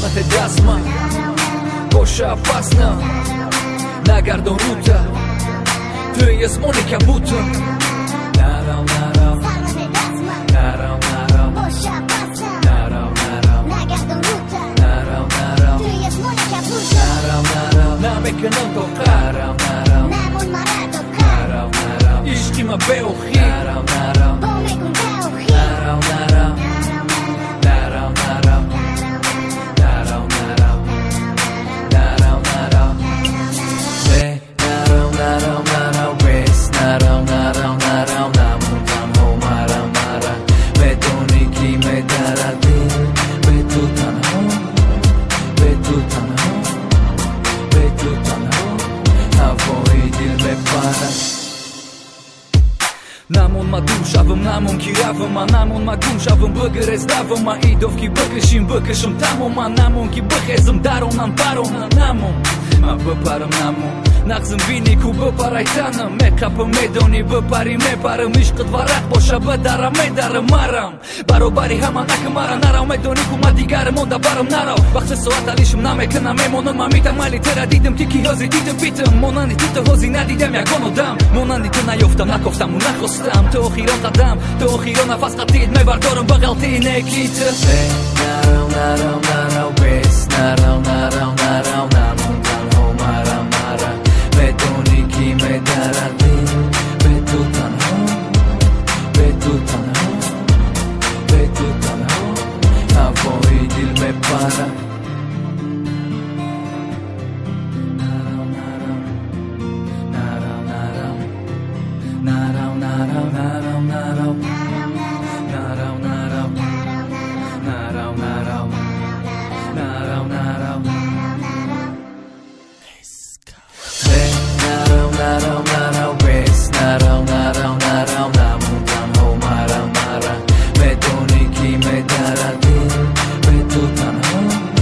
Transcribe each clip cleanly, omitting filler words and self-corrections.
сарнате дастма боша опасно нагардон рута ты есмони кабута нарав нарав нарав нарав боша опасно нарав нарав нагардон рута нарав нарав ты есмони кабута нарав нарав намекунам то нарав нарав намон мара то нарав нарав ишқи ма беохи нарав нарав бо мекун беохи нарав нарав Намон мадум шавам, намон киравам, а намон магум шавам бъгър ездавам, а идовки бъгъшим бъгъшам тамом, а намон ки бъхезам даронан паронан намон, ма бъпарам намон. Нахзам вини ку бъпарайтана, ме капа медони бъпари ме парам, ишқът варак боша бъдара ме дара марам. Баробари хама накамара нарал медони ку мадигарам, онда барам нарал. Бахте соата лишам намека на ме, монан мамита мали тера дидам тики хози дидам питам, монани тита хози надидам я гонодам, монани ту наёфтам накофтам у нахостам, то охирон қадам, то охирон нафас қатид ме бардорам бағалти некита. Нарал нарал нарал бес, нарал нарал нарал намон танҳо марам мара, медони ки медара дил, бе ту танҳо, бе ту танҳо, бе ту танҳо, ҳавои дил мепара. Narau narau narau narau narau narau narau narau narau narau narau narau narau bes narau narau narau namun tanho mara mara medoni ki medara dil betu tanho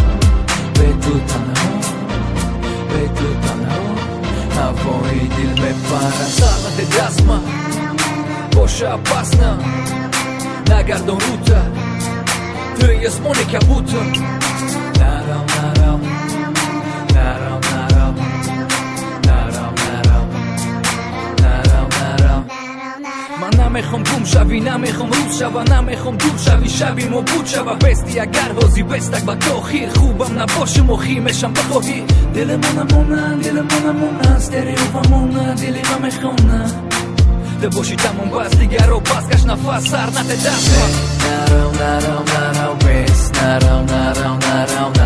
havoi dil me para сарнате дастма боша опасно нагардон рута ты есмони кабута нарав нарав нарав нарав нарав нарав нарав нарав ман намехом гум шави намехом рӯз шава намехом дур шави шаби мо буд шава бести агар ҳози бестак ба то хир хубам набошам охи мешам бихоҳӣ дили монамона стереофамона дили ма мехона да боши тамом бас дигаро пас каш нафас сарнате дастма нарав нарав нарав бес нарав нарав нарав